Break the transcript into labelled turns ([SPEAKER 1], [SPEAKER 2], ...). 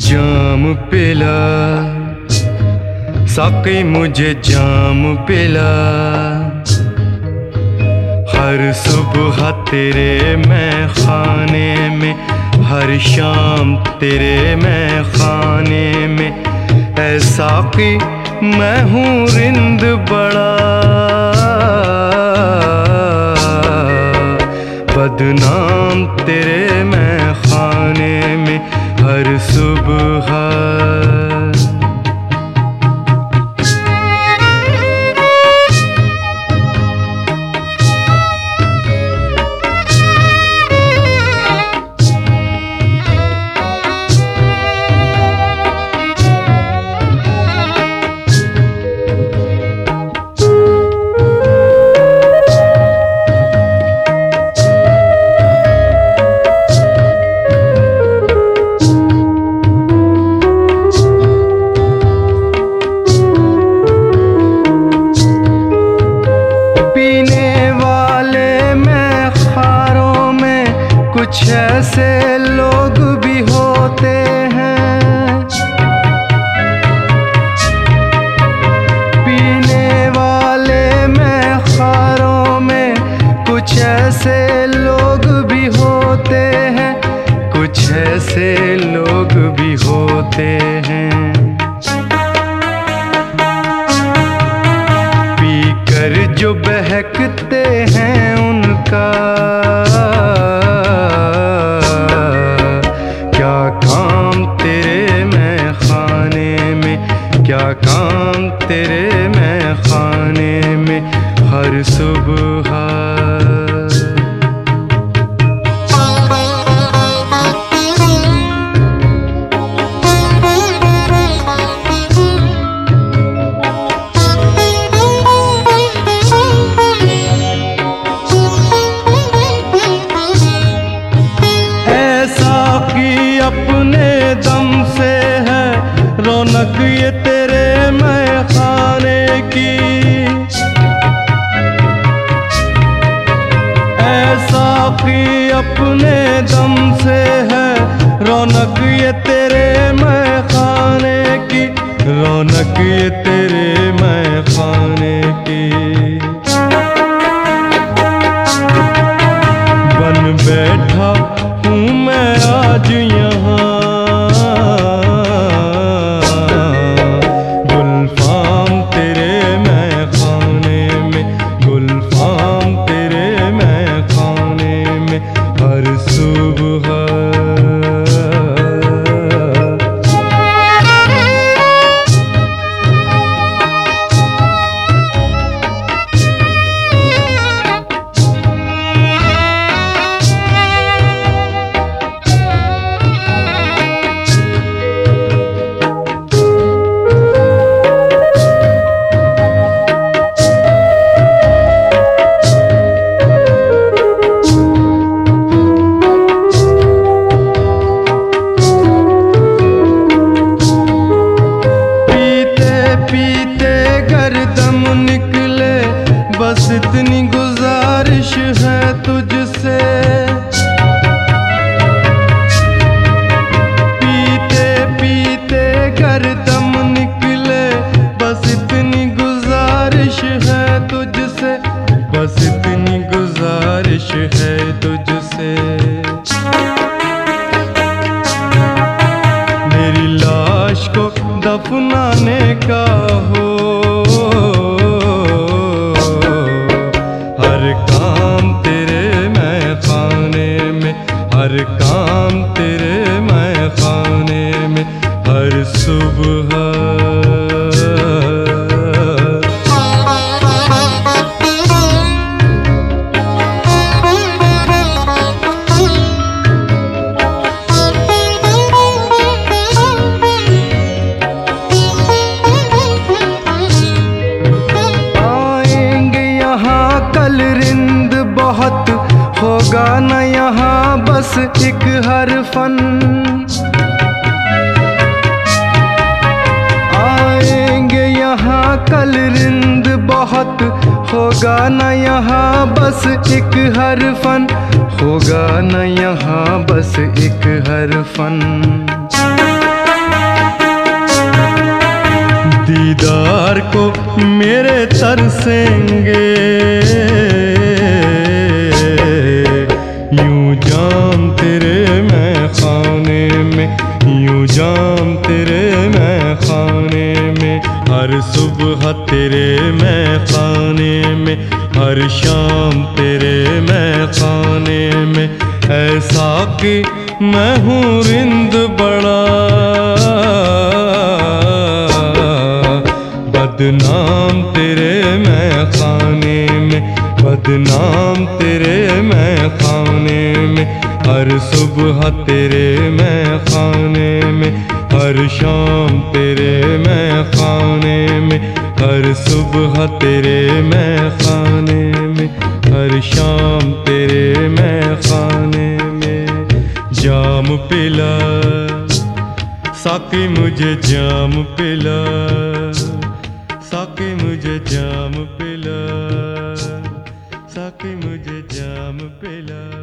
[SPEAKER 1] जाम पिला साकी मुझे जाम पिला। हर सुबह तेरे मैं खाने में, हर शाम तेरे मैं खाने में। ऐ साकी मैं हूँ रिंद बड़ा, बदनाम तेरे मैं खाने में हर सुबह। कुछ ऐसे लोग भी होते हैं, पीने वाले में खारों में कुछ ऐसे लोग भी होते हैं, कुछ ऐसे लोग भी होते हैं। पीकर जो बहकते हैं उनका क्या काम तेरे मैं खाने में हर सुबह। ऐसा कि अपने दम से है रौनक ये तेरे मैं खाने की। ऐसा कि अपने दम से है रौनक ये तेरे मैं खाने की, रौनक ये तेरे मैं खाने की। बन बैठा हूँ मैं आज यहाँ, हर सुबह। बस इतनी गुजारिश है तुझसे, पीते पीते कर दम निकले। बस इतनी गुजारिश है तुझसे, बस इतनी गुजारिश है तुझसे। मेरी लाश को दफनाने का हो, हर काम तेरे मैं खाने में, हर काम तेरे मैं खाने में हर सुबह। कल रिंद बहुत होगा न यहाँ बस एक हर फन। आएंगे यहाँ कल रिंद बहुत होगा न यहाँ बस एक हर फन, होगा न यहाँ बस एक हर फन। मेरे तरसेंगे। यूं जाम तेरे मैं खाने में, यूं जाम तेरे मैं खाने में, हर सुबह तेरे मैं खाने में, हर शाम तेरे मैं खाने में। ऐसा कि मैं हूँ रिंद बड़ा, बदनाम तेरे मैं खाने में, बदनाम तेरे मैं खाने में, हर सुबह तेरे मैं खाने में, हर शाम तेरे मैं खाने में, हर सुबह तेरे मैं खाने में, हर शाम तेरे मैं खाने में। जाम पिला साकी मुझे जाम पिला, साकी मुझे जाम पिला, साकी मुझे जाम पिला।